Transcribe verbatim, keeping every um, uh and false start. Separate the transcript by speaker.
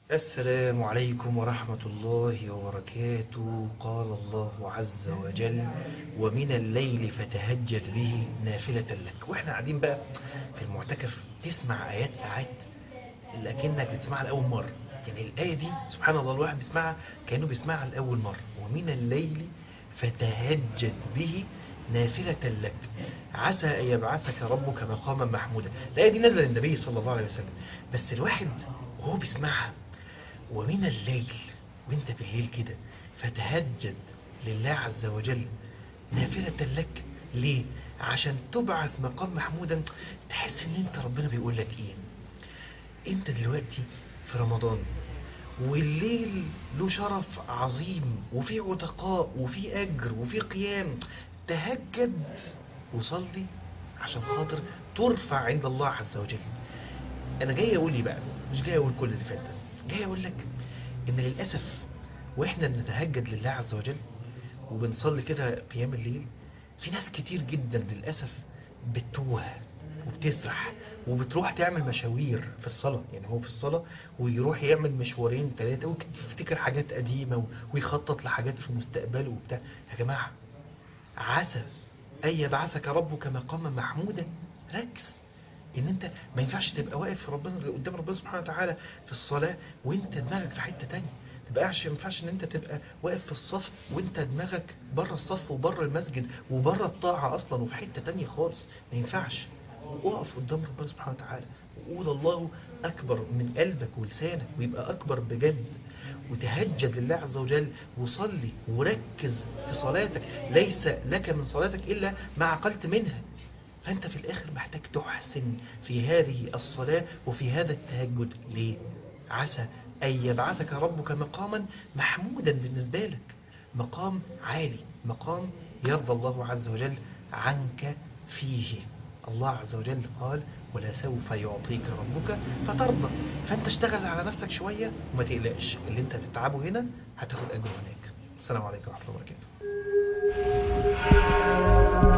Speaker 1: السلام عليكم ورحمة الله وبركاته. قال الله عز وجل: ومن الليل فتهجد به نافلة لك. واحنا قاعدين بقى في المعتكف تسمع آيات ساعات لكنك بتسمعها لأول مرة. يعني الآية دي سبحان الله الواحد بيسمعها كأنه بيسمعها لأول مرة. ومن الليل فتهجد به نافلة لك عسى أن يبعثك ربك مقاما محمودا. الآية دي نزل النبي صلى الله عليه وسلم، بس الواحد وهو بيسمعها ومن الليل وانت بالليل كده فتهجد لله عز وجل نافلة لك. ليه؟ عشان تبعث مقام محمودا. تحس ان انت ربنا بيقول لك ايه؟ انت دلوقتي في رمضان والليل له شرف عظيم وفي عتقاء وفي اجر وفي قيام. تهجد وصلي عشان خاطر ترفع عند الله عز وجل. انا جاي اقول لي بقى، مش جاي اقول كل اللي فات ده، جاي اقول لك ان للأسف واحنا بنتهجد لله عز وجل وبنصلي كده قيام الليل، في ناس كتير جدا للأسف بتتوه وبتسرح وبتروح تعمل مشاوير في الصلاة. يعني هو في الصلاة ويروح يعمل مشوارين ثلاثة ويفتكر حاجات قديمة ويخطط لحاجات في مستقبله وبتاع. يا جماعة، عسى أن يبعثك ربك مقاما محمودا. ركز ان انت ما ينفعش تبقى واقف في ربنا قدام ربنا سبحانه وتعالى في الصلاة وانت دماغك في حتة تانية. تبقاش ما ينفعش ان انت تبقى واقف في الصف وانت دماغك بره الصف وبره المسجد وبره الطاعة اصلا وفي حتة تانية خالص. ما ينفعش. وقف قدام ربنا سبحانه وتعالى وقول الله اكبر من قلبك ولسانك ويبقى اكبر بجد، وتهجد لله عز وجل وصلي وركز في صلاتك. ليس لك من صلاتك الا ما عقلت منها. فأنت في الآخر محتاج تحسن في هذه الصلاة وفي هذا التهجد. ليه؟ عسى أن يبعثك ربك مقاما محمودا بالنسبة لك، مقام عالي، مقام يرضى الله عز وجل عنك فيه. الله عز وجل قال: ولسوف يعطيك ربك فترضى. فأنت اشتغل على نفسك شوية وما تقلقش، اللي انت هتتعبه هنا هتاخد أجر هناك. السلام عليكم ورحمة الله وبركاته.